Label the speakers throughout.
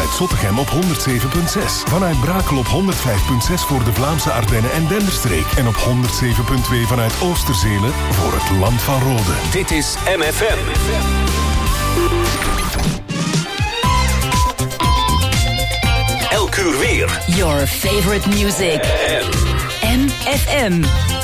Speaker 1: vanuit Zottegem op 107.6. Vanuit Brakel op 105.6 voor de Vlaamse Ardennen en Denderstreek. En op 107.2 vanuit Oosterzele voor het Land van Rode.
Speaker 2: Dit is MFM. Elk uur weer.
Speaker 3: Your favorite music. MFM.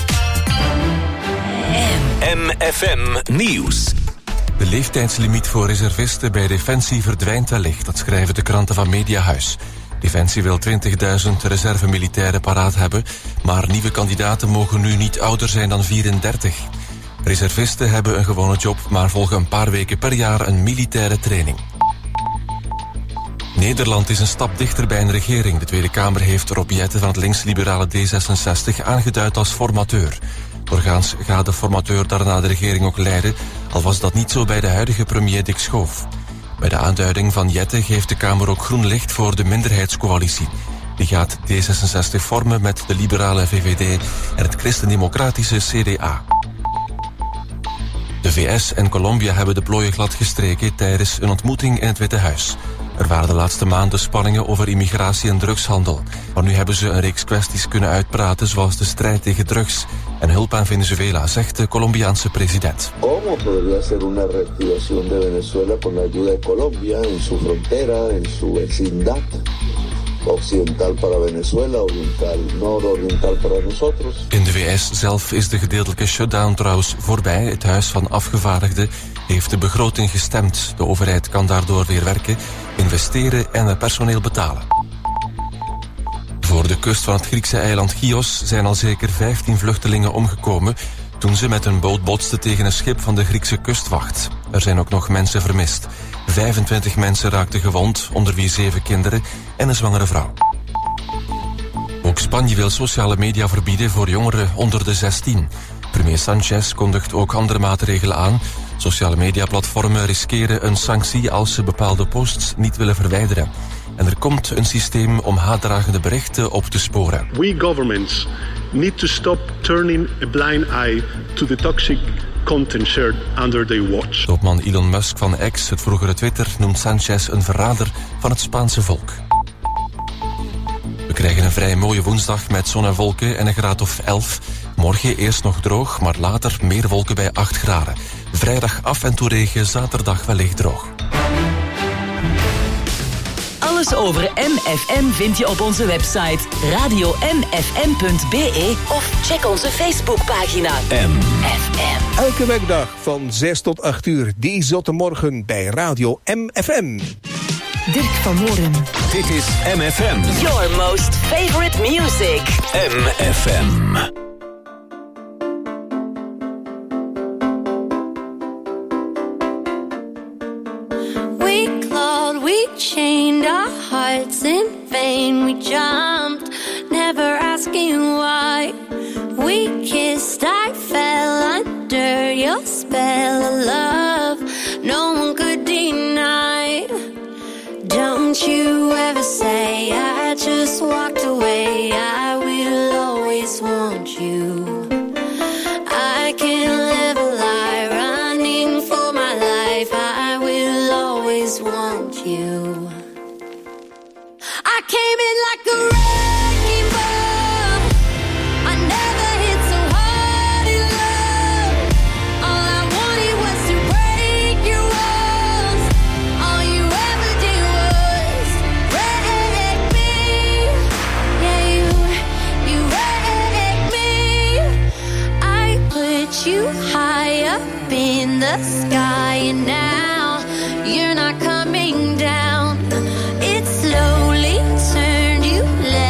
Speaker 2: MFM Nieuws.
Speaker 4: De leeftijdslimiet voor reservisten bij Defensie verdwijnt wellicht, dat schrijven de kranten van Mediahuis. Defensie wil 20.000 reservemilitairen paraat hebben, maar nieuwe kandidaten mogen nu niet ouder zijn dan 34. Reservisten hebben een gewone job, maar volgen een paar weken per jaar een militaire training. Nederland is een stap dichter bij een regering. De Tweede Kamer heeft Rob Jetten van het linksliberale D66 aangeduid als formateur. Doorgaans gaat de formateur daarna de regering ook leiden, al was dat niet zo bij de huidige premier Dick Schoof. Bij de aanduiding van Jetten geeft de Kamer ook groen licht voor de minderheidscoalitie. Die gaat D66 vormen met de liberale VVD en het christendemocratische CDA. De VS en Colombia hebben de plooien glad gestreken tijdens een ontmoeting in het Witte Huis. Er waren de laatste maanden spanningen over immigratie en drugshandel. Maar nu hebben ze een reeks kwesties kunnen uitpraten, zoals de strijd tegen drugs en hulp aan Venezuela, zegt de Colombiaanse president.
Speaker 5: ¿Cómo podría ser una reactivación de Venezuela con la ayuda de Colombia en su frontera, en su vecindad? Occidental para Venezuela, oriental, noordoriental para nosotros.
Speaker 4: In de VS zelf is de gedeeltelijke shutdown trouwens voorbij. Het Huis van Afgevaardigden heeft de begroting gestemd. De overheid kan daardoor weer werken, investeren en het personeel betalen. Voor de kust van het Griekse eiland Chios zijn al zeker 15 vluchtelingen omgekomen toen ze met een boot botsten tegen een schip van de Griekse kustwacht. Er zijn ook nog mensen vermist. 25 mensen raakten gewond, onder wie 7 kinderen en een zwangere vrouw. Ook Spanje wil sociale media verbieden voor jongeren onder de 16. Premier Sanchez kondigt ook andere maatregelen aan. Sociale mediaplatformen riskeren een sanctie als ze bepaalde posts niet willen verwijderen. En er komt een systeem om haatdragende berichten op te sporen.
Speaker 6: We governments need to stop turning a blind eye to the toxic content shared under their watch.
Speaker 4: Topman Elon Musk van X, het vroegere Twitter, noemt Sanchez een verrader van het Spaanse volk. We krijgen een vrij mooie woensdag met zon en wolken en een graad of 11. Morgen eerst nog droog, maar later meer wolken bij 8 graden. Vrijdag af en toe regen, zaterdag wellicht droog.
Speaker 3: Alles over MFM vind je op onze website radiomfm.be of check onze Facebookpagina MFM.
Speaker 7: Elke werkdag van 6 tot 8 uur, die zotte morgen bij Radio MFM.
Speaker 3: Dirk van Mooren.
Speaker 2: Dit is MFM.
Speaker 3: Your most favorite music.
Speaker 2: MFM.
Speaker 8: We clawed, we chained our hearts in vain. We jumped, never asking why. We kissed, I fell under your spell of love. No one could deny. Don't you ever say I just walked away. I will always want you. I can't live a lie running for my life. I will always want you. I came in like a wrecking ball. I never hit so hard in love. All I wanted was to break your walls. All you ever did was wreck me. Yeah, you wrecked me. I put you high up in the sky, and now you're not coming down. It slowly turned you left.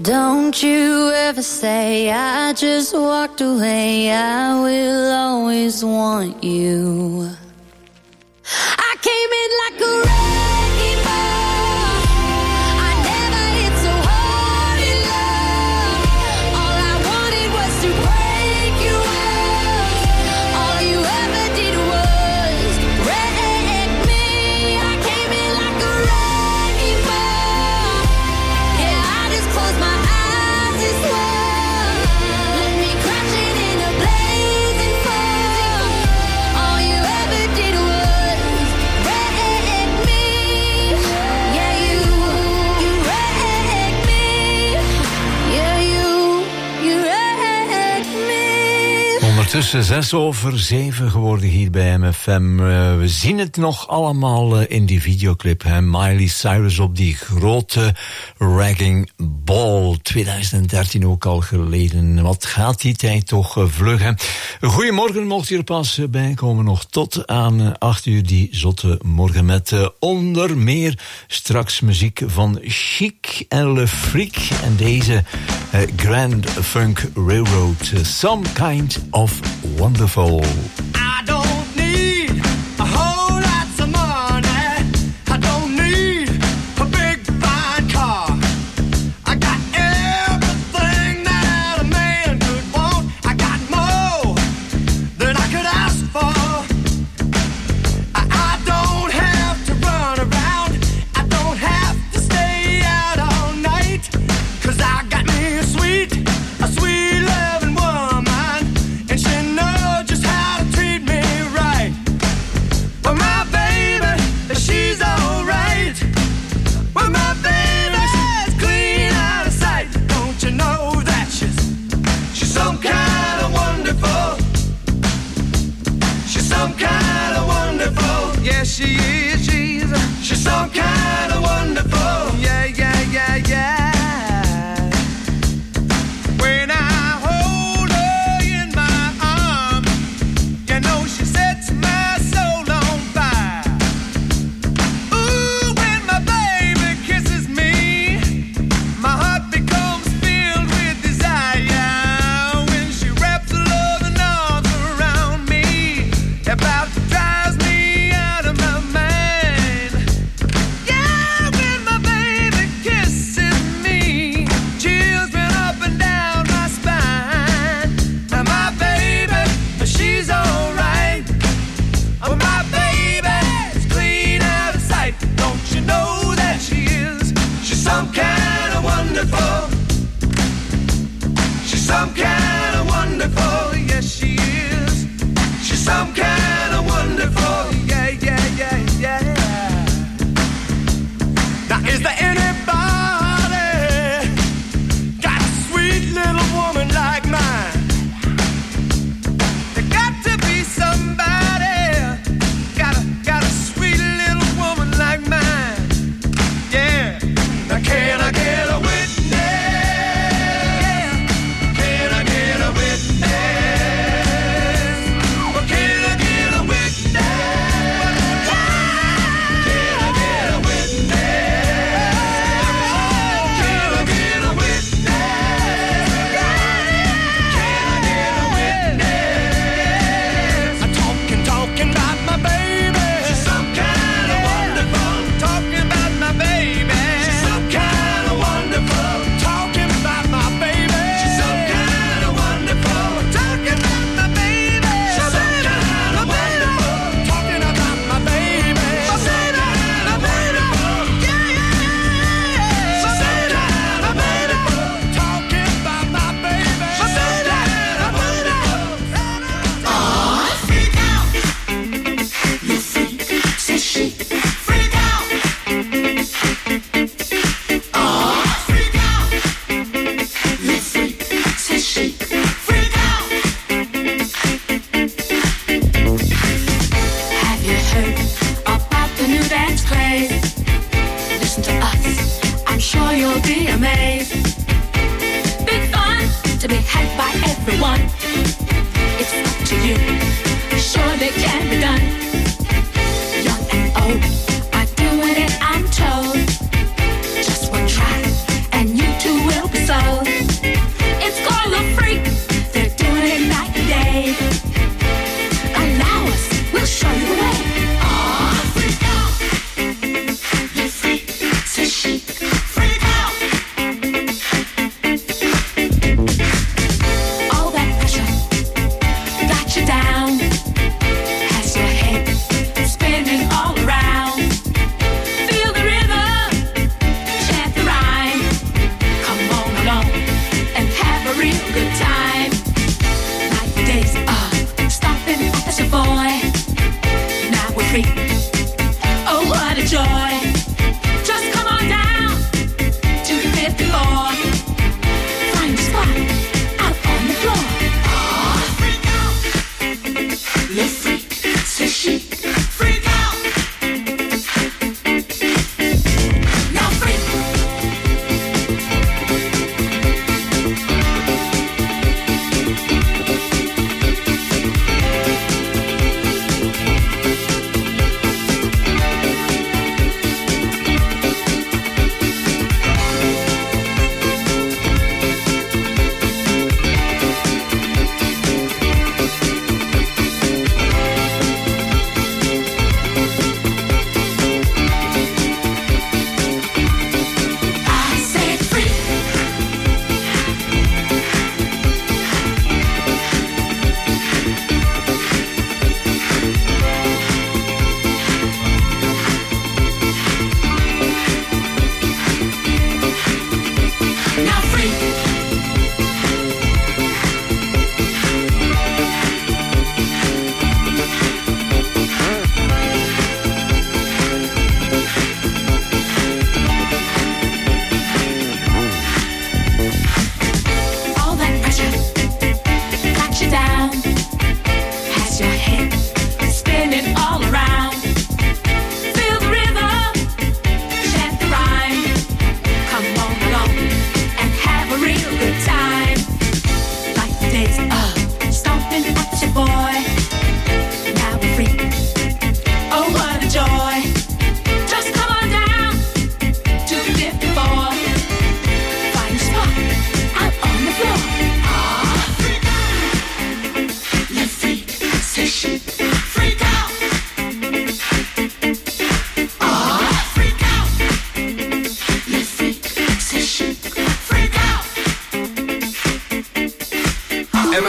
Speaker 8: Don't you ever say I just walked away. I will always want you. I came in like a wrecking ball. I never hit so hard in love. All I wanted was to break you up. All you ever did was wreck me. I came in like a wrecking ball. Yeah, I just closed my eyes and swore. Let me crashing in a blazing fall. All you ever did was wreck me. Yeah, you wrecked me. Yeah, you wrecked me.
Speaker 9: Ondertussen 6:07 geworden hier bij MFM. We zien het nog allemaal in die videoclip. Hè? Miley Cyrus op die grote Wrecking Ball. 2013 ook al geleden. Wat gaat die tijd toch vlug, hè? Goedemorgen, mocht u er pas bij komen. Nog tot aan 8 uur die zotte morgen. Met onder meer straks muziek van Chic en Le Freak. En deze Grand Funk Railroad. Some Kind of Wonderful.
Speaker 10: I don't need a whole lot of money. I don't need a big fine car. I got everything that a man could want. I got more than I could ask for. I don't have to run around. I don't have to stay out all night. 'Cause I got me a sweet loving woman. And she knows just how to treat me right. Well, my baby, she's alright. Well, my baby, she's clean out of sight. Don't you know that she's some kind of wonderful. She's some kind of wonderful. Yes, she is. She's some kind of wonderful. Yeah, yeah, yeah, yeah. When I hold her in my arms, you know she sets my soul on fire. Ooh, when my baby kisses me, my heart becomes filled with desire. When she wraps her loving arms around me, about drives me out of my mind. Yeah, when my baby kisses me, chills run up and down my spine. Now my baby, she's alright. Oh, my baby's clean out of sight. Don't you know that she is? She's some kind of wonderful. She's some kind of wonderful. Yes, she is. She's some kind of wonderful. Yeah, yeah, yeah, yeah. Now, is there anybody got a sweet little woman like mine? There got to be somebody got a sweet little woman like mine. Yeah. Now, can I get a witness? Can I get a witness? Well, can I get a witness? Can I get a witness? Can I get a witness? Can I get a witness? I'm talking about my baby. She's some kind of wonderful. Talking about my baby. She's some kind of wonderful. Talking about my baby. She's some kind of wonderful. Talking about my baby. She's some kind of wonderful. Talking about my baby. She's some kind of wonderful. Yeah, yeah. She's some kind of wonderful. Talking about my baby. She's some kind of wonderful. Freak out. You freak, say she. Freak out. Freak out. You freak, say she. Freak out.
Speaker 8: Have you heard about the new dance craze? Listen to us, I'm sure you'll be amazed. Big fun to be had by everyone. It's up to you, surely can be done. Young and old are doing it, I'm told. Just one try, and you too will be sold.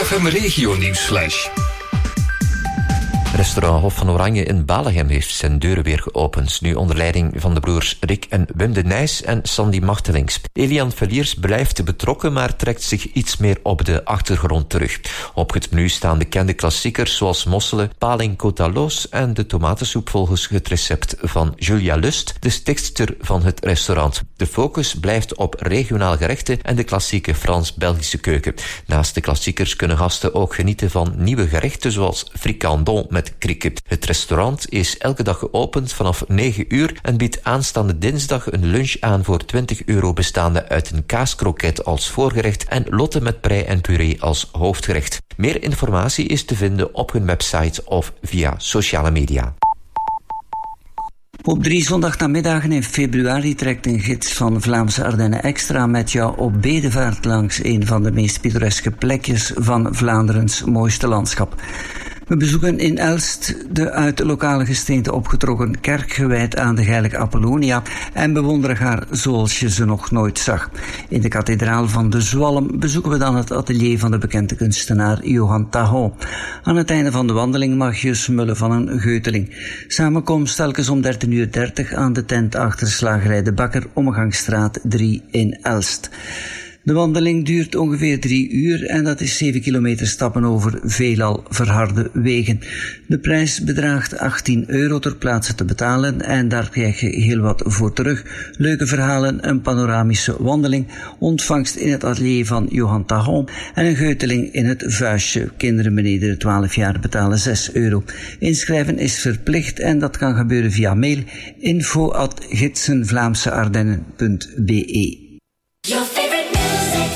Speaker 2: FM Regio Nieuwsflash.
Speaker 11: Restaurant Hof van Oranje in Balegem heeft zijn deuren weer geopend. Nu onder leiding van de broers Rick en Wim de Nijs en Sandy Machtelings. Elian Verliers blijft betrokken, maar trekt zich iets meer op de achtergrond terug. Op het menu staan bekende klassiekers zoals mosselen, paling cotaloos en de tomatensoep volgens het recept van Julia Lust, de stichtster van het restaurant. De focus blijft op regionaal gerechten en de klassieke Frans-Belgische keuken. Naast de klassiekers kunnen gasten ook genieten van nieuwe gerechten zoals fricandon met krieken. Het restaurant is elke dag geopend vanaf 9 uur en biedt aanstaande dinsdag een lunch aan voor €20 bestaande uit een kaaskroket als voorgerecht en lotte met prei en puree als hoofdgerecht. Meer informatie is te vinden op hun website of via sociale media.
Speaker 12: Op 3 zondagnamiddagen in februari trekt een gids van Vlaamse Ardennen Extra met jou op bedevaart langs een van de meest pittoreske plekjes van Vlaanderens mooiste landschap. We bezoeken in Elst de uit de lokale gesteente opgetrokken kerk gewijd aan de heilige Apollonia en bewonderen haar zoals je ze nog nooit zag. In de kathedraal van de Zwalm bezoeken we dan het atelier van de bekende kunstenaar Johan Tahon. Aan het einde van de wandeling mag je smullen van een geuteling. Samenkomst telkens om 13:30 aan de tent achter slagerij De Bakker, Omgangsstraat 3 in Elst. De wandeling duurt ongeveer 3 uur en dat is 7 kilometer stappen over veelal verharde wegen. De prijs bedraagt €18 ter plaatse te betalen en daar krijg je heel wat voor terug. Leuke verhalen, een panoramische wandeling, ontvangst in het atelier van Johan Tahon en een geuteling in het vuistje. Kinderen beneden de 12 jaar betalen €6. Inschrijven is verplicht en dat kan gebeuren via mail info@gidsenvlaamseardennen.be.
Speaker 8: Your favorite music.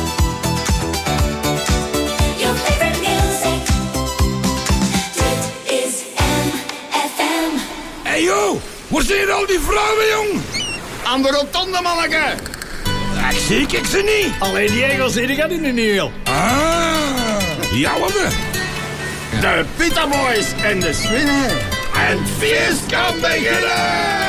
Speaker 8: Your favorite music. Dit is MFM.
Speaker 10: Hey yo, waar zijn al die vrouwen, jong? Aan de rotonde, manneke. Ik zie ik ze niet.
Speaker 13: Alleen die Engels zie ik in de nieuw.
Speaker 10: Jouwe. De Pita Boys en de Swinnen. En het feest kan beginnen.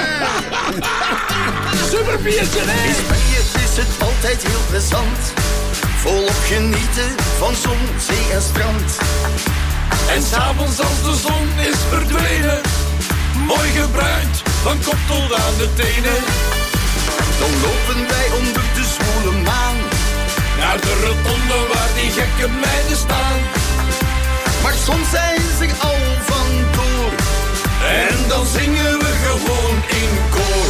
Speaker 13: Super feestje, hè?
Speaker 14: In Spanje is het altijd heel plezant. Volop genieten van zon, zee en strand.
Speaker 10: En s'avonds als de zon is verdwenen, mooi gebruind, van kop tot aan de tenen.
Speaker 14: Dan lopen wij onder de zwoele maan
Speaker 10: naar de rotonde waar die gekke meiden staan.
Speaker 14: Maar soms zijn ze al vandoor
Speaker 10: en dan zingen we gewoon in koor.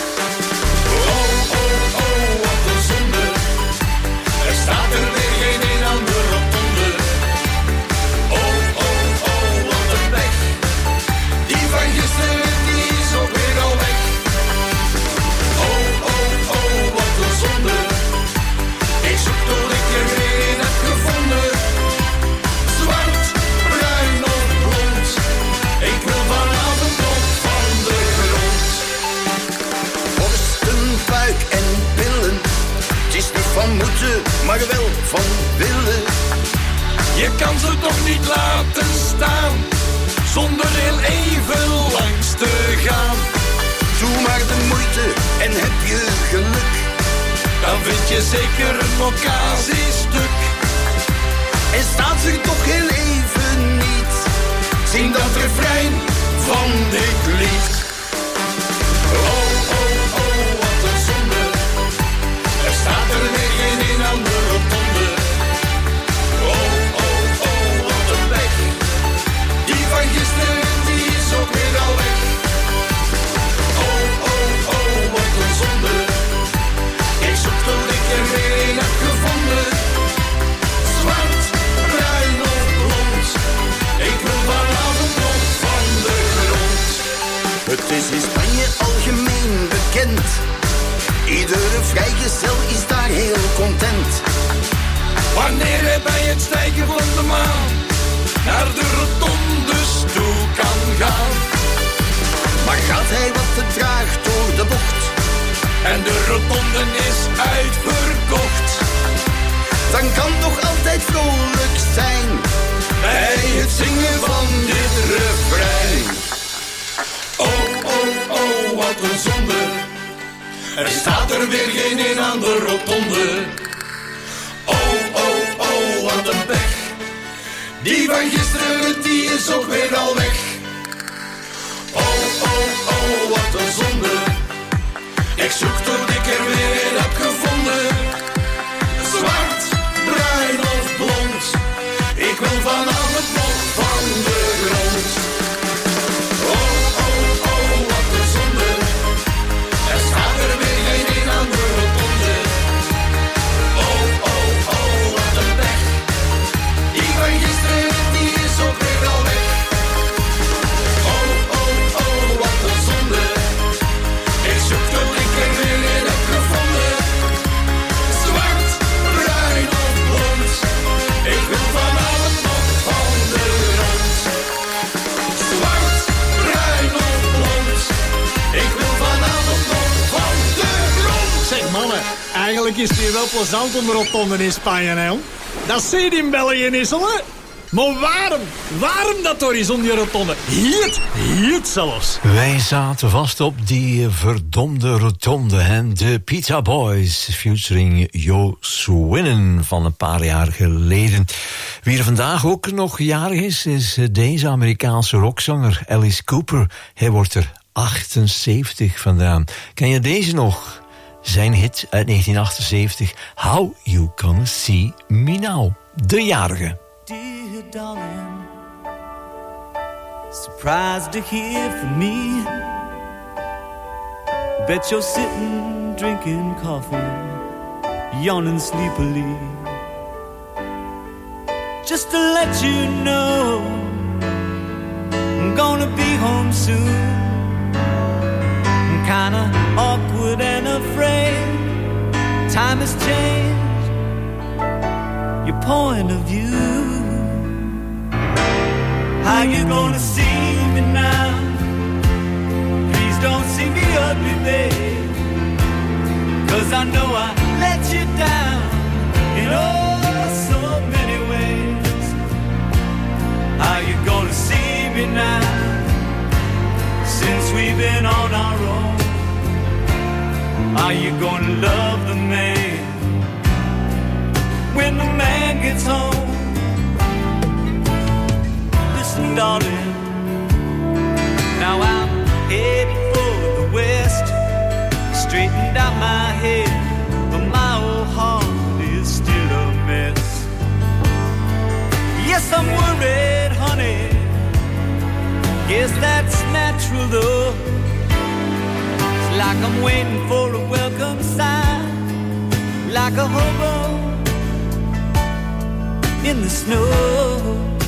Speaker 10: Oh, oh, oh, wat een zonde. Er staat er weer geen een aan de rotonde. Oh, oh, oh, wat een weg. Die van gisteren, die is ook weer al weg. Oh, oh, oh, wat een zonde. Ik zoek tot ik er weer een heb gevonden. Zwart, bruin of blond. Ik wil vanavond op van de grond.
Speaker 14: Borsten, buik en billen. Het is niet van moeten, maar wel van willen.
Speaker 10: Je kan ze toch niet laten staan, zonder heel even langs te gaan.
Speaker 14: Doe maar de moeite en heb je geluk.
Speaker 10: Dan vind je zeker een occasiestuk.
Speaker 14: En staat zich toch heel even niet.
Speaker 10: Zing dat refrein van dit lied. Oh, oh, oh, wat een zonde. Er staat er weer geen een aan de rotonde. Oh, oh, oh, wat een weg. Die van gisteren, die is ook weer al weg. Oh, oh, oh, wat een zonde. Ik zoek tot ik er weer een heb gevonden. Zwart, bruin of blond. Ik wil vanavond nog van de grond.
Speaker 14: Het is in Spanje algemeen bekend. Iedere vrijgezel is daar heel content.
Speaker 10: Wanneer hij bij het stijgen van de maan naar de rotondes toe kan gaan.
Speaker 14: Maar gaat hij wat te traag door de bocht
Speaker 10: en de rotonde is uitverkocht,
Speaker 14: dan kan toch altijd vrolijk zijn
Speaker 10: bij het zingen van dit refrein. Oh, oh, oh, wat een zonde. Er staat er weer geen een aan de rotonde. Oh, oh, oh, wat een pech. Die van gisteren, die is ook weer al weg. Oh, oh, oh, wat een zonde. Ik zoek tot ik er weer heb gevonden. Zwart, bruin of blond. Ik wil vanavond nog van de grond. Oh, oh, oh, wat een zonde. Er staat er weer geen een aan de rotonde. Oh, oh, oh, wat een pech. Die van gisteren, die is ook weer al weg. Oh, oh, oh, wat een zonde. Ik zoek tot ik er weer in heb gevonden. Zwart, bruin of blond. Ik wil vanavond nog van de grond. Zwart, bruin of blond. Ik wil vanavond nog van de grond.
Speaker 13: Zeg mannen, eigenlijk is het hier wel plezant om rotonde in Spanje, hè? Dat zie je in België niet, hè? Maar waarom dat horizon die rotonde? Hier zelfs.
Speaker 9: Wij zaten vast op die verdomde rotonde, hè? De Pizza Boys, featuring Jo Swinen van een paar jaar geleden. Wie er vandaag ook nog jarig is deze Amerikaanse rockzanger Alice Cooper. Hij wordt er 78 vandaan. Ken je deze nog? Zijn hit uit 1978, How You Gonna See Me Now. De jarige.
Speaker 15: Dear darling, surprised to hear from me. Bet you're sitting, drinking coffee, yawning sleepily. Just to let you know, I'm gonna be home soon. I'm kinda awkward and afraid. Time has changed your point of view. How you gonna see me now? Please don't see me ugly, babe. 'Cause I know I let you down in oh so many ways. How you gonna see me now? Since we've been on our own. Are you gonna love the man when the man gets home? Listen, darling, now I'm headed for the west. Straightened out my head, but my old heart is still a mess. Yes, I'm worried, honey. Guess that's natural, though. It's like I'm waiting for a welcome sign, like a hobo in the snow.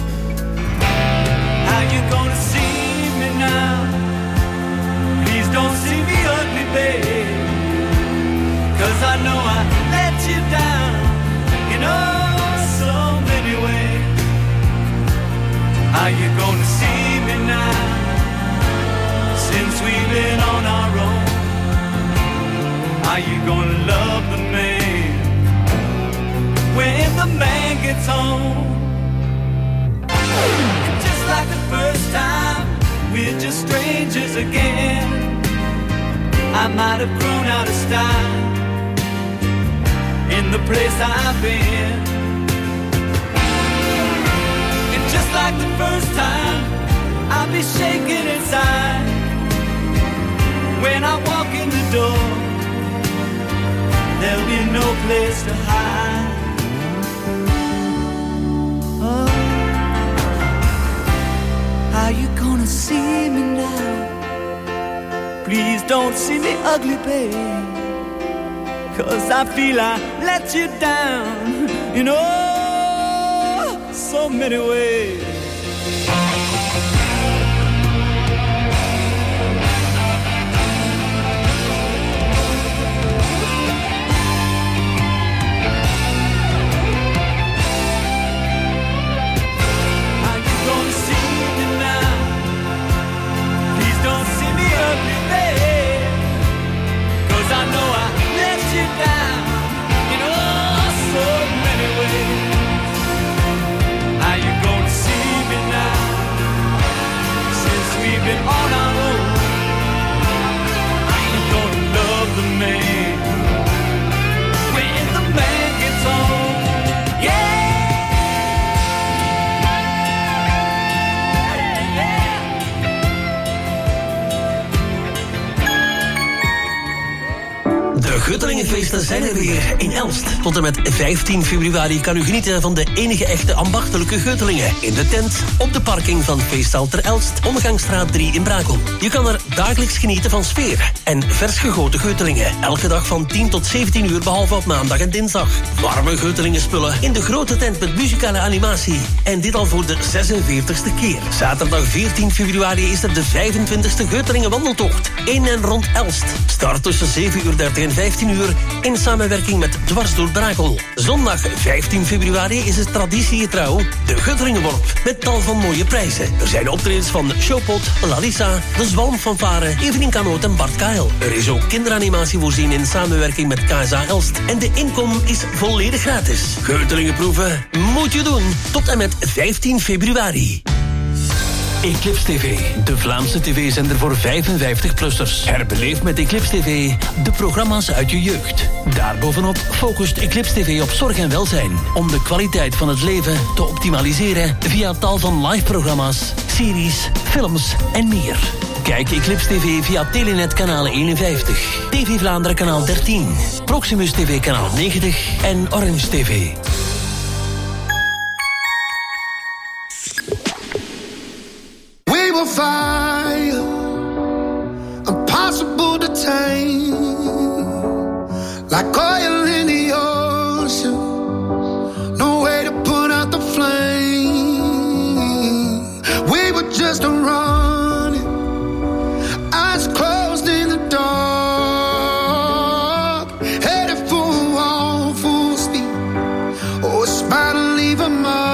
Speaker 15: How you gonna see me now? Please don't see me ugly, babe. 'Cause I know I let you down in oh so many ways. How you gonna see me now? Since we've been on our own. Are you gonna love the man when the man gets home? And just like the first time, we're just strangers again. I might have grown out of style in the place I've been. And just like the first time, I'll be shaking inside when I walk in the door. There'll be no place to hide. Oh, how you gonna see me now? Please don't see me ugly, babe. 'Cause I feel I let you down in oh so many ways. I know I let you down in oh so many ways. How you gonna see me now? Since we've been on our own. Are you gonna love the man when the man gets home? Yeah.
Speaker 16: De Guttelingenfeesten zijn er weer in Elst. Tot en met 15 februari kan u genieten van de enige echte ambachtelijke Guttelingen. In de tent, op de parking van Feesthal ter Elst, Omgangsstraat 3 in Brakel. Je kan er dagelijks genieten van sfeer en vers gegoten Guttelingen. Elke dag van 10 tot 17 uur, behalve op maandag en dinsdag. Warme Guttelingenspullen in de grote tent met muzikale animatie. En dit al voor de 46e keer. Zaterdag 14 februari is er de 25e Guttelingen wandeltocht. In en rond Elst. Start tussen 7:30 en 15 uur in samenwerking met Dwars door Brakel. Zondag 15 februari is het traditiegetrouw de Guttelingenworp met tal van mooie prijzen. Er zijn optredens van Showpot, Lalisa, De Zwalmfanfare, Evelien Kanoot en Bart Kael. Er is ook kinderanimatie voorzien in samenwerking met KSA Elst. En de inkom is volledig gratis. Guttelingenproeven moet je doen tot en met 15 februari. Eclipse TV, de Vlaamse tv-zender voor 55-plussers. Herbeleef met Eclipse TV de programma's uit je jeugd. Daarbovenop focust Eclipse TV op zorg en welzijn. Om de kwaliteit van het leven te optimaliseren via tal van live-programma's, series, films en meer. Kijk Eclipse TV via Telenet kanaal 51, TV Vlaanderen kanaal 13, Proximus TV kanaal 90 en Orange TV.
Speaker 10: Fire, impossible to tame, like oil in the ocean, no way to put out the flame. We were just running, eyes closed in the dark, headed for a wall full speed, oh, a spine to leave a mark.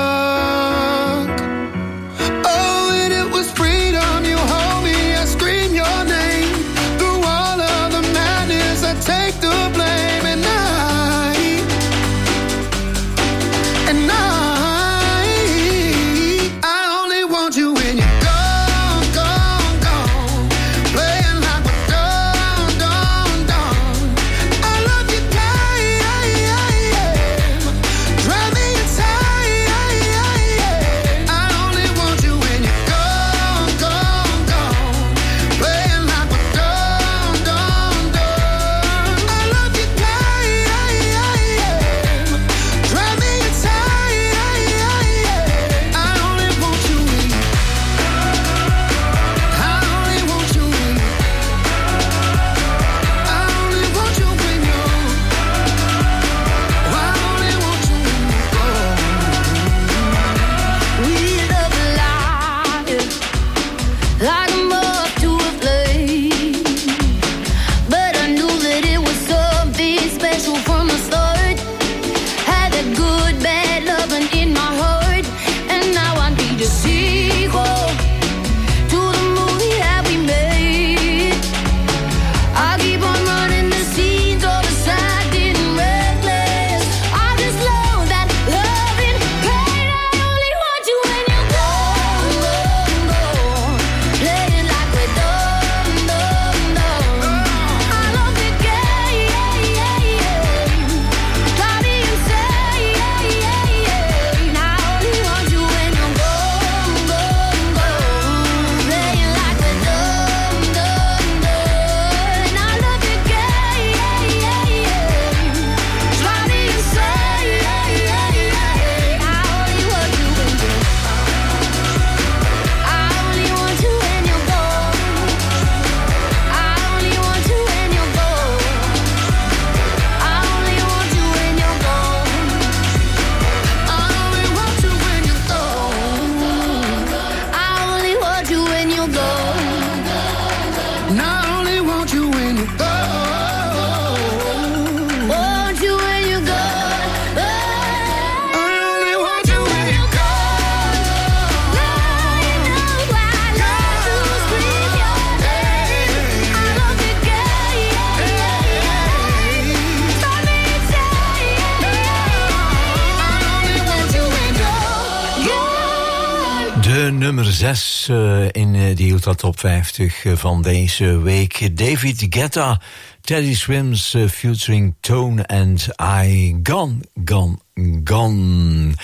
Speaker 9: nummer 6 in de Ultra Top 50 van deze week. David Guetta, Teddy Swims featuring Tone and I. Gone.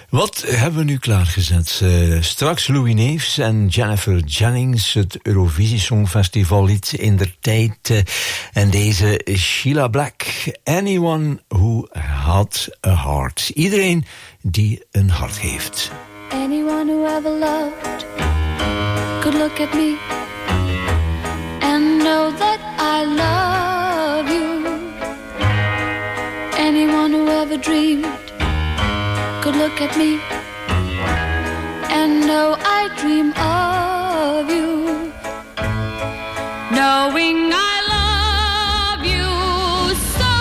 Speaker 9: Wat hebben we nu klaargezet? Straks Louis Neefs en Jennifer Jennings, het Eurovisie Songfestivallied in der tijd. En deze Sheila Black, Anyone Who Had a Heart. Iedereen die een hart heeft.
Speaker 8: Anyone who ever loved could look at me and know that I love you. Anyone who ever dreamed could look at me and know I dream of you. Knowing I love you so.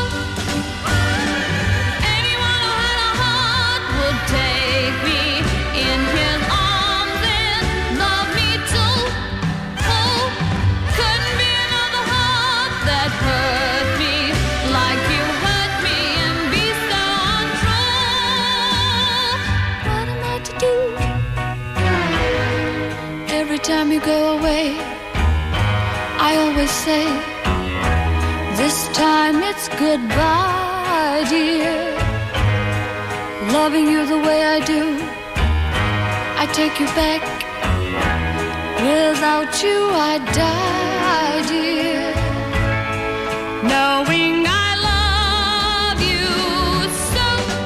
Speaker 8: Anyone who had a heart would take me in his arms and love me too. Oh, couldn't be another heart that hurt me like you hurt me and be so untrue. What am I to do? Every time you go away, I always say, this time it's goodbye, dear. Loving you the way I do, I take you back. Without you I die, dear. Knowing I love you so.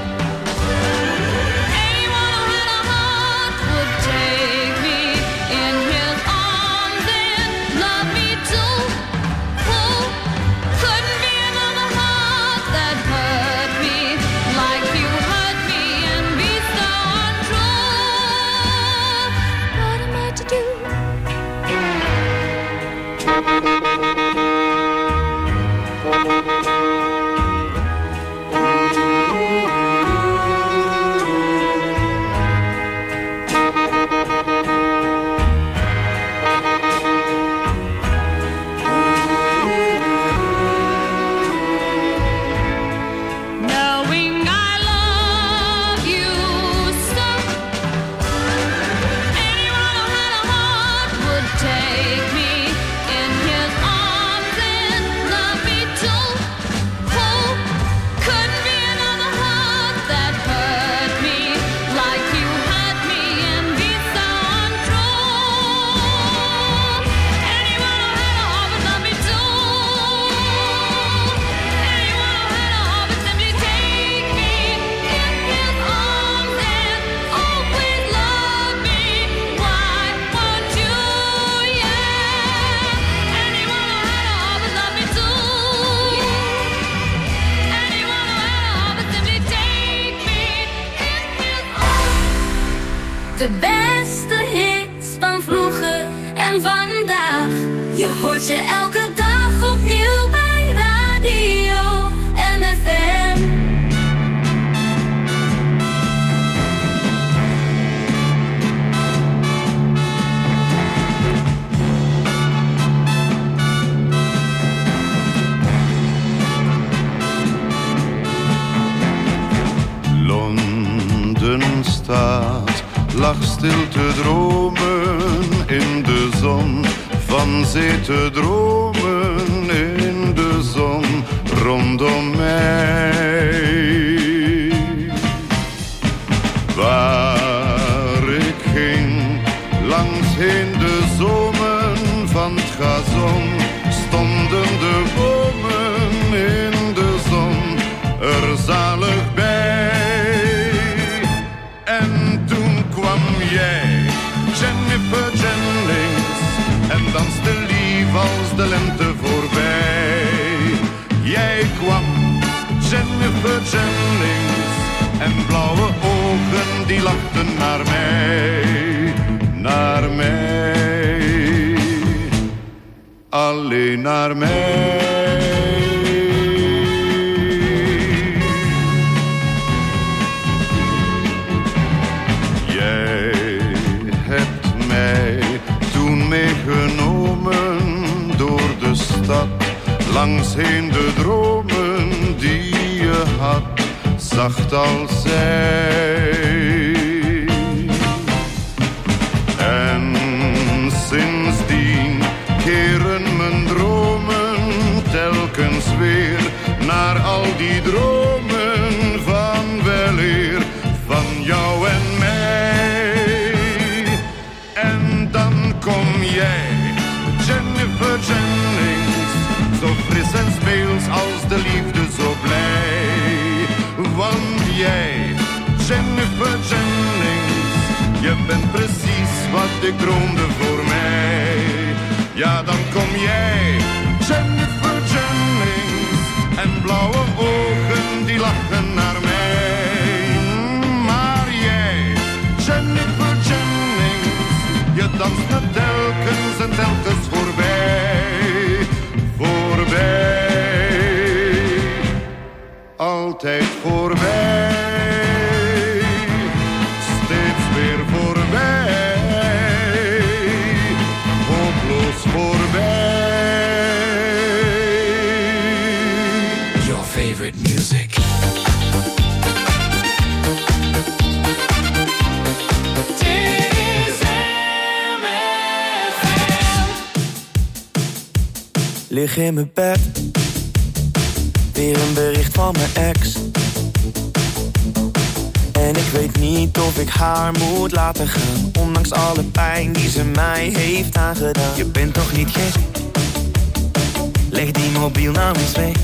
Speaker 8: Anyone who had a heart would take me in his arms and love me too. Oh, couldn't be another heart that hurt me like you hurt me and be so untrue. What am I to do? Knowing I love you so. Anyone who had a heart would take me in his arms and love me too. Oh, couldn't be another heart that hurt me like you hurt me and be so untrue. Anyone who had a heart would love me too. Anyone who had a heart would simply take me in his arms and always love me. Why won't you? Yeah. Anyone who had a heart would love me too. Anyone who had a heart would simply take me in his arms. De beste hits van vroeger en vandaag. Je hoort ze elke dag opnieuw bij Radio MFM.
Speaker 17: Londen staat, lag stil te dromen in de zon. Van zee te dromen in de zon rondom mij. Waar ik ging, langs heen de zomen van het gazon, stonden de bomen in de zon er zalig bij. En toen kwam jij, Jennifer Jennings, en danste lief als de lente voorbij. Jij kwam, Jennifer Jennings, en blauwe ogen die lachten naar mij, naar mij, alleen naar mij. Meegenomen door de stad, langs heen de dromen die je had, zacht als zij. En sindsdien keren mijn dromen telkens weer naar al die dromen van weleer, van jou en ik droomde voor mij. Ja, dan kom jij, Jennifer Jennings, en blauwe ogen die lachen naar mij. Maar jij, Jennifer Jennings, je danst me telkens en telkens voorbij. Voorbij, altijd voorbij. Steeds weer voorbij, hopeloos voorbij.
Speaker 2: Your favorite music.
Speaker 18: Lig in mijn bed, weer een bericht van mijn ex. En ik weet niet of ik haar moet laten gaan, ondanks alle pijn die ze mij heeft aangedaan. Je bent toch niet gek? Leg die mobiel nou eens weg.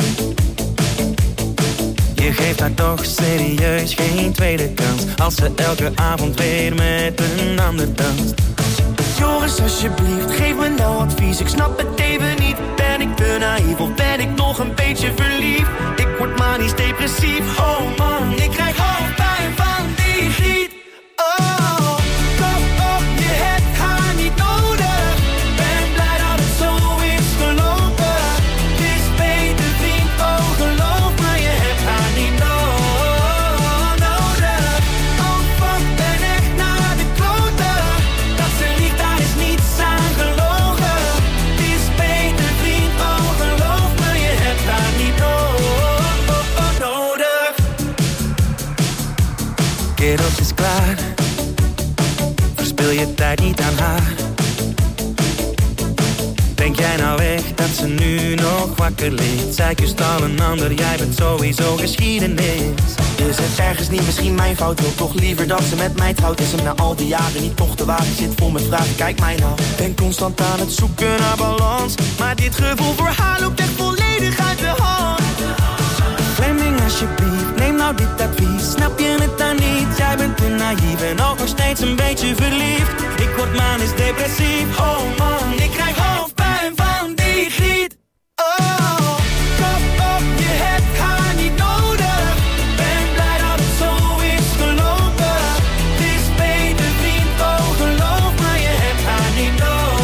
Speaker 18: Je geeft haar toch serieus geen tweede kans, als ze elke avond weer met een ander danst. Joris, alsjeblieft, geef me nou advies. Ik snap het even niet. Ben ik te naïef of ben ik nog een beetje verliefd? Ik word manisch depressief. Oh man, ik krijg hoofdpijn van die griet. Oh, kom op, je hebt haar niet nodig. Ben blij dat het zo is gelopen. Het is beter vriend, oh geloof me, je hebt haar niet nodig. Oh fuck, ben echt naar de kloten. Dat ze liegt, daar is niets aan gelogen. Het is beter vriend, oh geloof me, je hebt haar niet nodig. Kerels is klaar, verspil je tijd niet aan haar. Denk jij nou echt dat ze nu nog wakker ligt? Zij kust al een ander, jij bent sowieso geschiedenis. Is het ergens niet misschien mijn fout? Wil toch liever dat ze met mij trouwt? Is hem na al die jaren niet toch te wagen? Zit vol met vragen, kijk mij nou. Ben constant aan het zoeken naar balans, maar dit gevoel voor haar loopt echt volledig uit de hand. Fleming, alsjeblieft, neem nou dit advies. Snap je het dan niet? Jij bent te naïef en ook nog steeds een beetje verliefd. Ik word manisch depressief. Oh man, ik krijg hoofdpijn van die griet. Oh, kom op, je hebt haar niet nodig. Ben blij dat het zo is gelopen. Het is beter vriend, oh geloof me, je hebt haar niet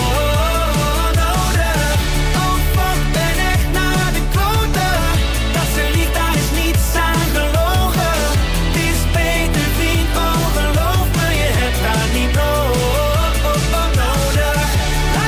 Speaker 18: nodig. Oh fuck, ben echt naar de kloten. Dat ze liegt, daar is niets aan gelogen. Het is beter vriend, oh geloof me, je hebt haar niet nodig. La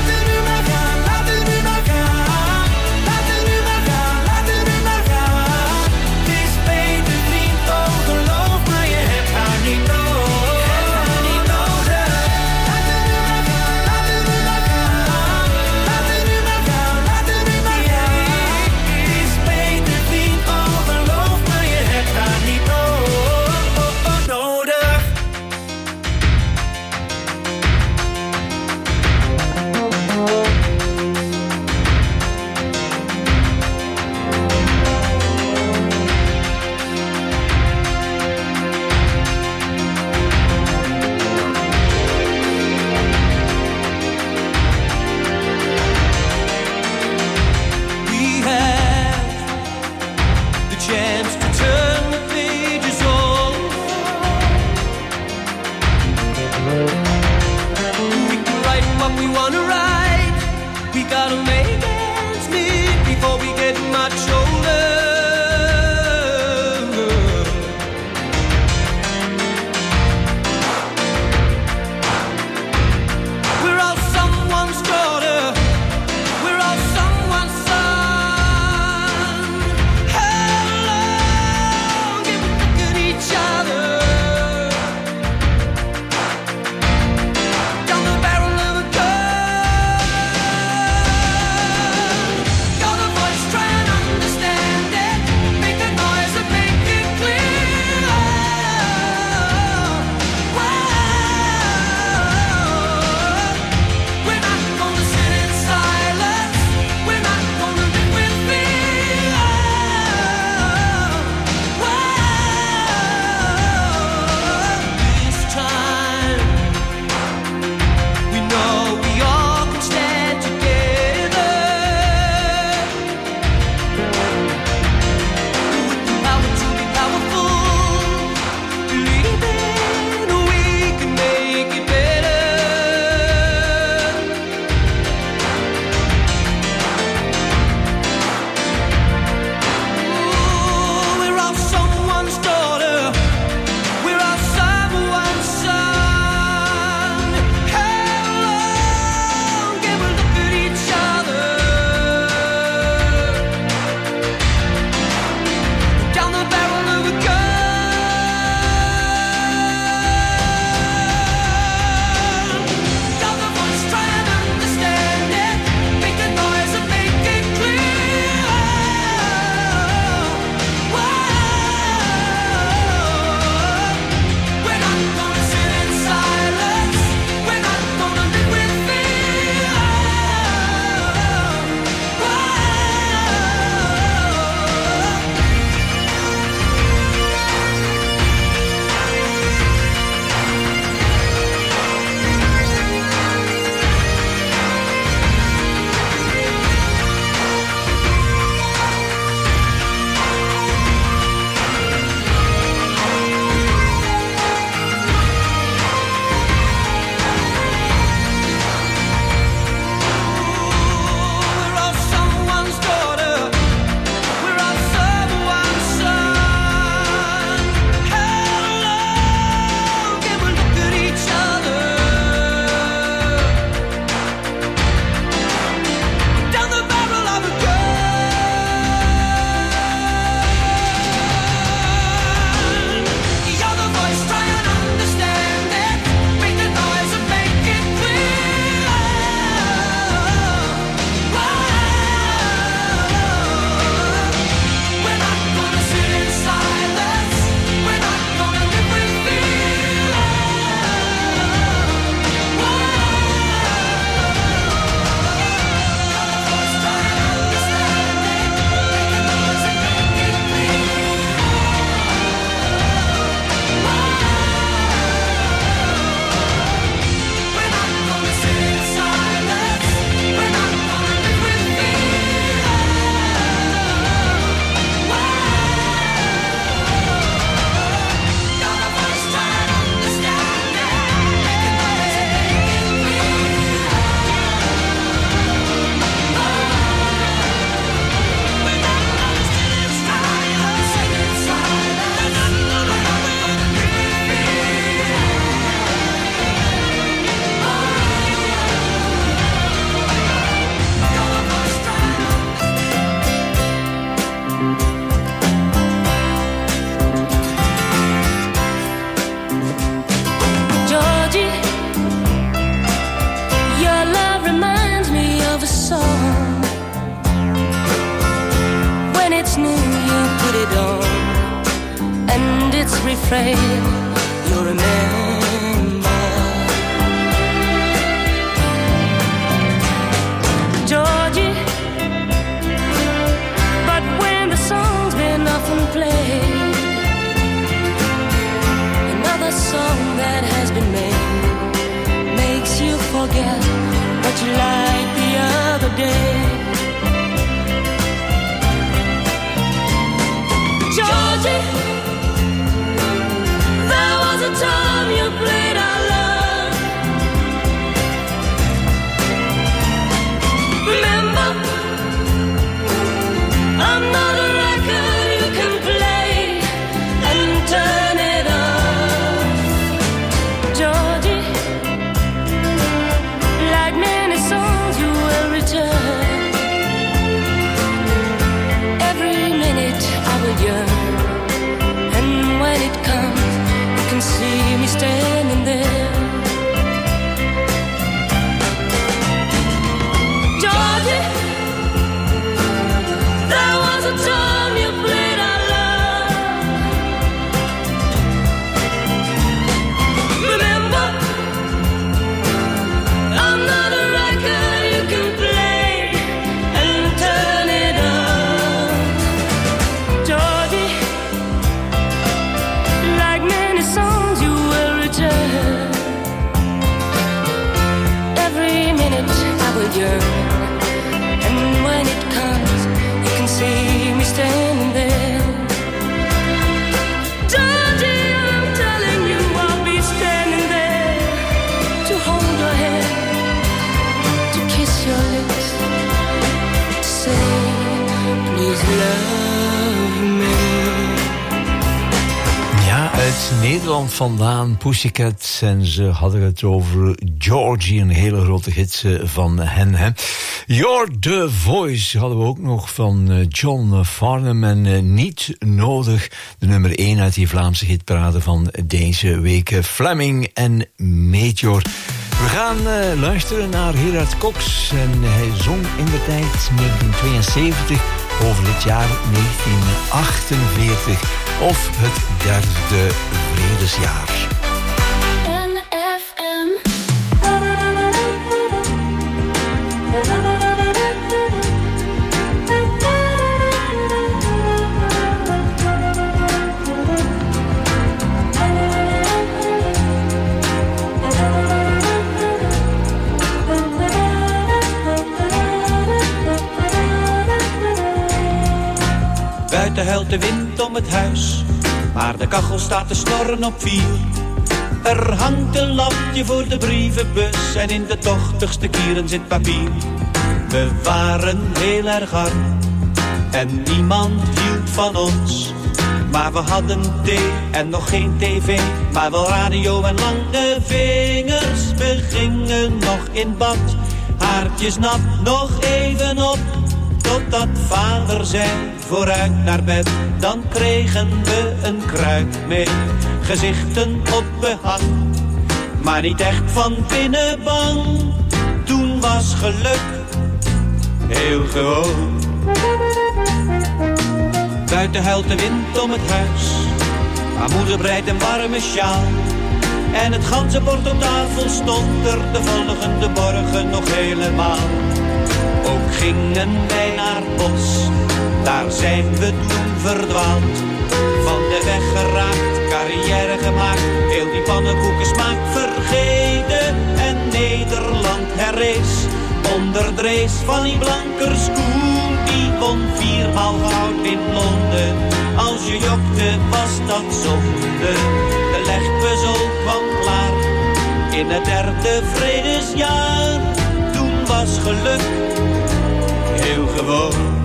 Speaker 19: always knew you put it on, and its refrain you'll remember. Georgie, but when the song's been often played, another song that has been made makes you forget what you liked the other day. Georgie, there was a time you played our love. Remember, I'm not a record you can play and turn it off. Georgie, like many songs you will return. Every minute I will yearn, and when it comes, you can see me standing there. Georgie, there was a time you played our love. Remember, I'm not a record you can play and turn it off. Georgie, like many songs you will return. Every minute I will yearn, and when it comes, you can see me standing there. Georgie, I'm telling you, I'll be standing there to hold your hand, to kiss your lips, to say, please love me.
Speaker 9: Ja, uit Nederland vandaan, Pussycat. En ze hadden het over Georgie, een hele grote hit van hen. Hè. You're the Voice hadden we ook nog van John Farnham. En niet nodig, de nummer 1 uit die Vlaamse hitparade van deze week. Fleming en Major. We gaan luisteren naar Gerard Cox. En hij zong in de tijd 1972 over het jaar 1948. Of het derde vredesjaar.
Speaker 20: Buiten huilt de wind om het huis, maar de kachel staat te snorren op 4. Er hangt een lampje voor de brievenbus en in de tochtigste kieren zit papier. We waren heel erg arm en niemand hield van ons. Maar we hadden thee en nog geen tv, maar wel radio en lange vingers. We gingen nog in bad, haartjes nat, nog even op. Totdat vader zei, vooruit naar bed, dan kregen we een kruik mee. Gezichten op behang, maar niet echt van binnen bang. Toen was geluk heel gewoon. Buiten huilt de wind om het huis, maar moeder breidt een warme sjaal. En het ganzenbord op tafel stond er de volgende morgen nog helemaal. Ook gingen wij naar het bos, daar zijn we toen verdwaald. Van de weg geraakt, carrière gemaakt, heel die pannenkoekensmaak vergeten. En Nederland herrees, onder drees van die Blankerskoen. Die won 4-maal goud in Londen, als je jokte was dat zonde. De legpuzzel kwam klaar, in het derde vredesjaar. Toen was geluk heel gewoon.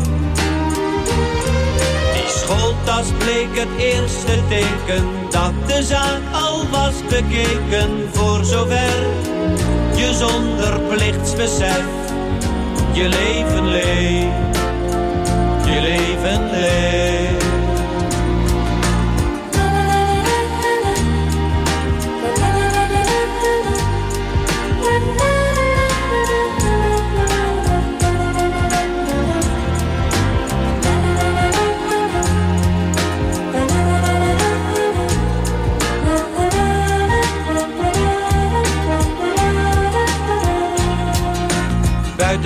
Speaker 20: Die schooltas bleek het eerste teken dat de zaak al was bekeken. Voor zover je zonder plichtsbesef je leven leeft, je leven leeft.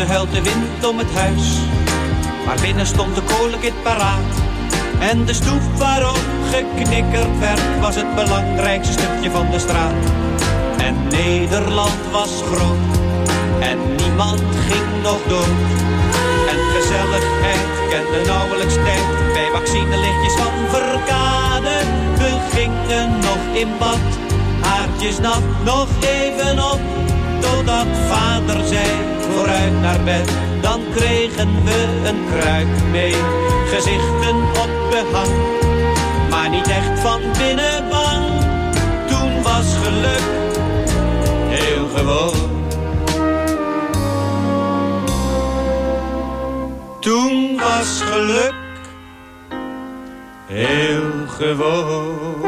Speaker 20: Buiten huilt de wind om het huis, maar binnen stond de kolenkit paraat. En de stoep waarop geknikkerd werd, was het belangrijkste stukje van de straat. En Nederland was groot, en niemand ging nog dood. En gezelligheid kende nauwelijks tijd, bij vaccinelichtjes van Verkade. We gingen nog in bad, haartjes nat, nog even op. Totdat vader zei, vooruit naar bed. Dan kregen we een kruik mee, gezichten op behang. Maar niet echt van binnen bang. Toen was geluk heel gewoon. Toen was geluk heel gewoon.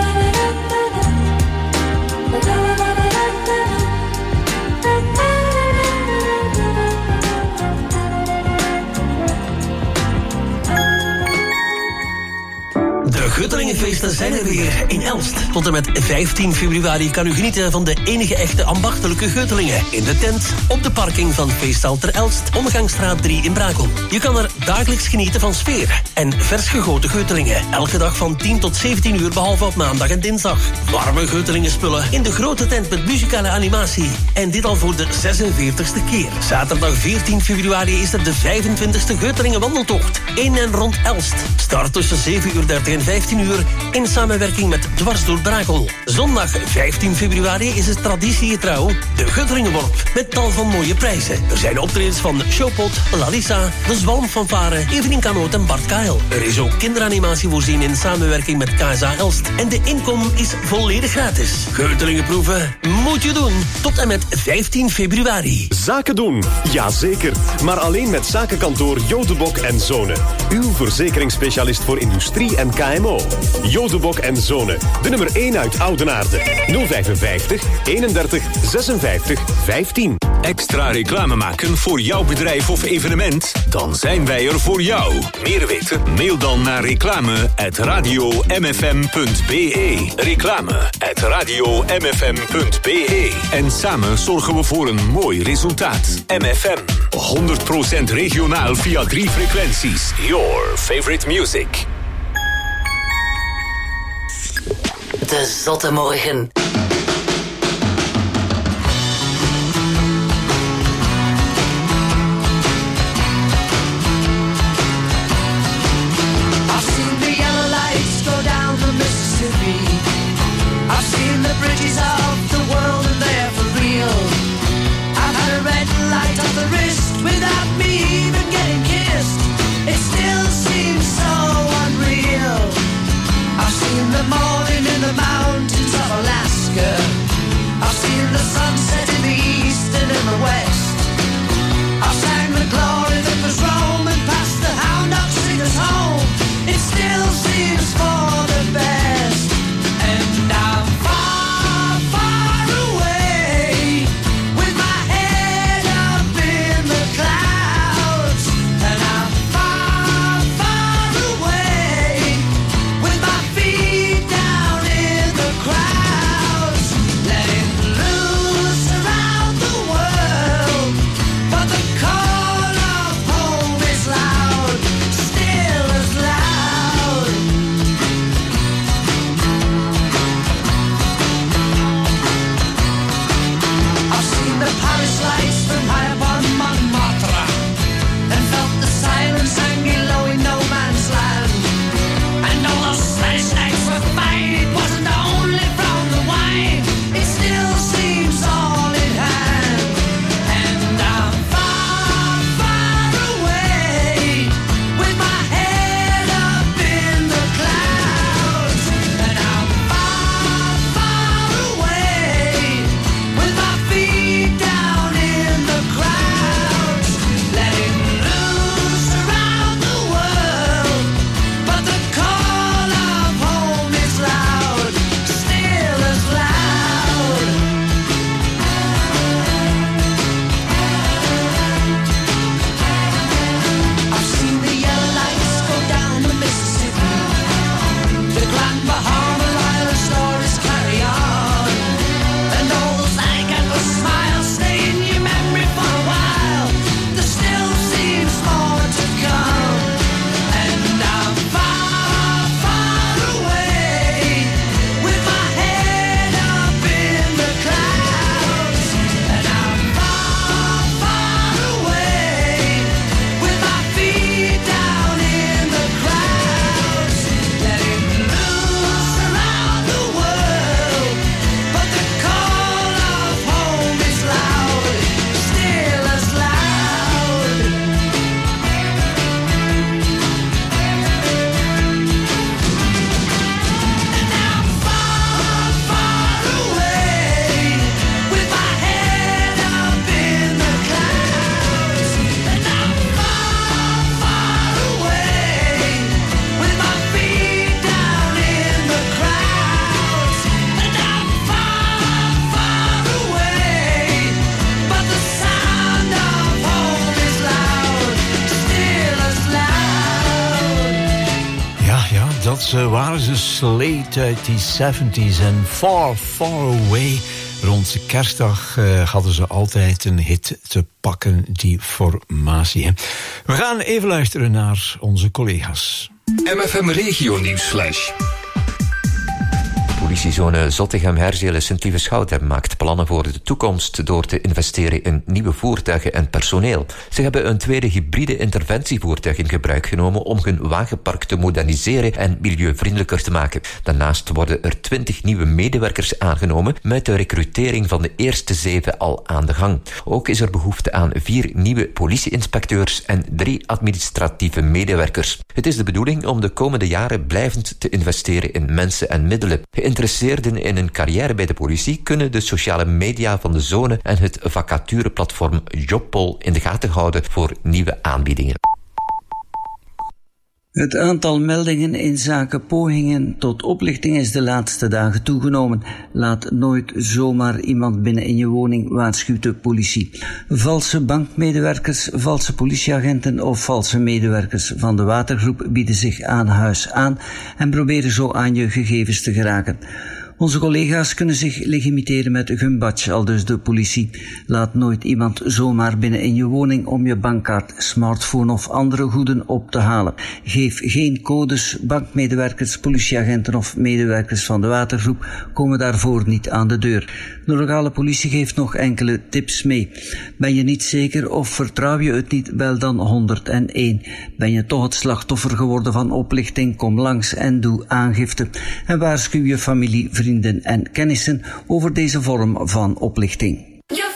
Speaker 16: De Guttelingenfeesten zijn er weer in Elst. Tot en met 15 februari kan u genieten van de enige echte ambachtelijke Guttelingen. In de tent, op de parking van Feesthal ter Elst, Omgangsstraat 3 in Brakel. Je kan er dagelijks genieten van sfeer en vers gegoten Guttelingen. Elke dag van 10 tot 17 uur, behalve op maandag en dinsdag. Warme Guttelingenspullen in de grote tent met muzikale animatie. En dit al voor de 46e keer. Zaterdag 14 februari is er de 25e Guttelingen wandeltocht. In en rond Elst. Start tussen 7:30 en 15 uur in samenwerking met Dwars door Brakel. Zondag 15 februari is het traditiegetrouw de Guttelingenworp met tal van mooie prijzen. Er zijn optredens van Showpot, Lalisa, De Zwalmfanfare, Evelien Kanoot en Bart Kael. Er is ook kinderanimatie voorzien in samenwerking met KSA Elst. En de inkom is volledig gratis. Guttelingenproeven moet je doen tot en met 15 februari.
Speaker 21: Zaken doen, jazeker. Maar alleen met zakenkantoor Jodebok en Zonen. Uw verzekeringsspecialist voor industrie en KMO. Jodebok en Zonen. De nummer 1 uit Oudenaarde. 055 31 56 15.
Speaker 22: Extra reclame maken voor jouw bedrijf of evenement? Dan zijn wij er voor jou. Meer weten? Mail dan naar reclame@radiomfm.be. Reclame@radiomfm.be. En samen zorgen we voor een mooi resultaat. MFM. 100% regionaal via 3 frequenties. Your favorite music.
Speaker 3: De Zotte Morgen.
Speaker 10: I've seen the bridges of the world and they're for real. I've had a red light on the wrist without me even getting kissed. It still seems so unreal. I've seen the morning in the mountains of Alaska. I've seen the sunset in the east and in the west. I've sang the glory that was Rome and passed the hound dog singers home. It still seems for the best. And I'm far, far
Speaker 9: dat waren ze, Slate uit die 70s en Far, Far Away. Rond kerstdag hadden ze altijd een hit te pakken, die formatie. Hè. We gaan even luisteren naar onze collega's.
Speaker 22: MFM Regio Nieuwsflash.
Speaker 11: Politiezone Zottegem-Herzelen Sint-Lieve-Schouten maakt plannen voor de toekomst door te investeren in nieuwe voertuigen en personeel. Ze hebben een tweede hybride interventievoertuig in gebruik genomen om hun wagenpark te moderniseren en milieuvriendelijker te maken. Daarnaast worden er 20 nieuwe medewerkers aangenomen, met de recrutering van de eerste 7 al aan de gang. Ook is er behoefte aan 4 nieuwe politieinspecteurs en 3 administratieve medewerkers. Het is de bedoeling om de komende jaren blijvend te investeren in mensen en middelen. Geïnteresseerden in een carrière bij de politie kunnen de sociale media van de zone en het vacatureplatform Jobpol in de gaten houden voor nieuwe aanbiedingen.
Speaker 12: Het aantal meldingen in zaken pogingen tot oplichting is de laatste dagen toegenomen. Laat nooit zomaar iemand binnen in je woning, waarschuwt de politie. Valse bankmedewerkers, valse politieagenten of valse medewerkers van de watergroep bieden zich aan huis aan en proberen zo aan je gegevens te geraken. Onze collega's kunnen zich legitimeren met gumbadge, aldus de politie. Laat nooit iemand zomaar binnen in je woning om je bankkaart, smartphone of andere goeden op te halen. Geef geen codes, bankmedewerkers, politieagenten of medewerkers van de watergroep komen daarvoor niet aan de deur. De lokale politie geeft nog enkele tips mee. Ben je niet zeker of vertrouw je het niet, bel dan 101. Ben je toch het slachtoffer geworden van oplichting, kom langs en doe aangifte. En waarschuw je familie, vrienden en kennissen over deze vorm van oplichting.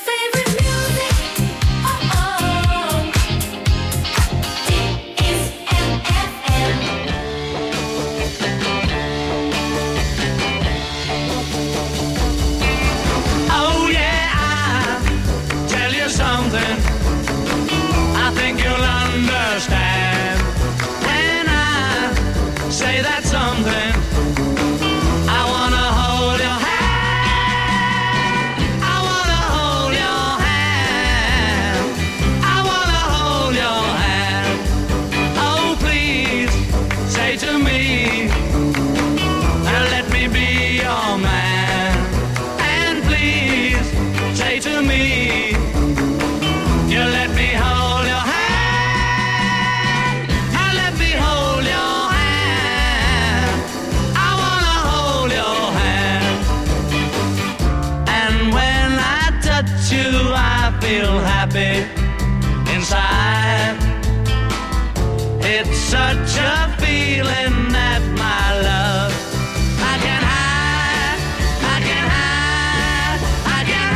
Speaker 15: Inside, it's such a feeling that my love I can hide, I can hide, I can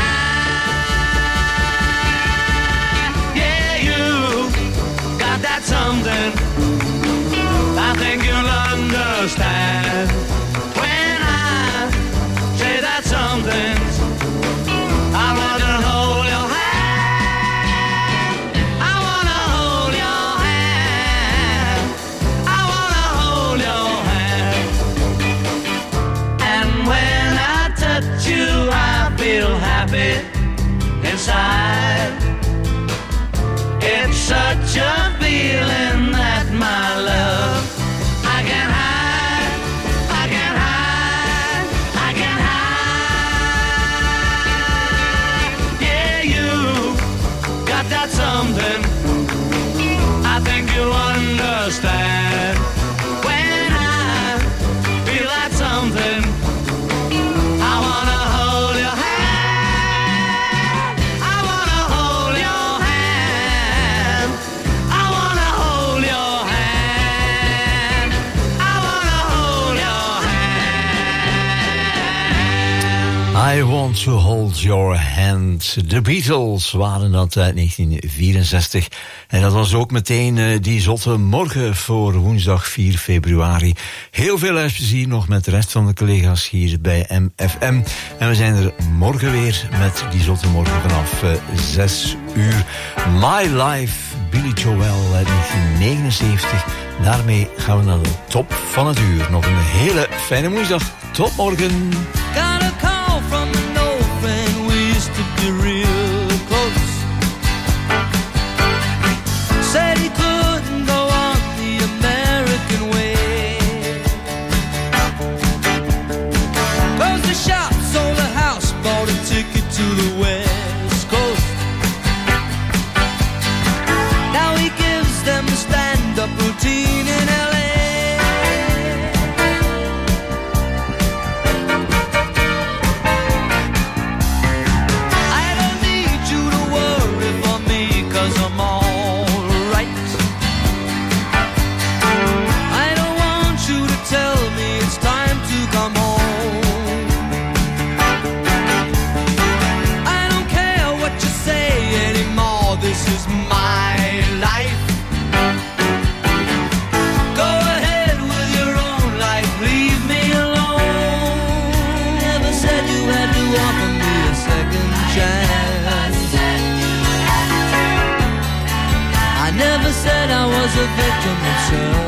Speaker 15: hide. Yeah, you got that something I think you'll understand when I say that something. I want to hold your hand. Inside, it's such a feeling that my love I can hide, I can hide, I can hide. Yeah, you got that something I think you'll understand when I feel that something. I wanna hold your hand.
Speaker 9: I Want to Hold Your Hand. De Beatles waren dat uit 1964. En dat was ook meteen die zotte morgen voor woensdag 4 februari. Heel veel luisterplezier nog met de rest van de collega's hier bij MFM. En we zijn er morgen weer met die zotte morgen vanaf 6 uur. My Life, Billy Joel uit 1979. Daarmee gaan we naar de top van het uur. Nog een hele fijne woensdag. Tot morgen.
Speaker 15: From the north and we used to be real close. Said he couldn't go on the American way.
Speaker 1: was a victim of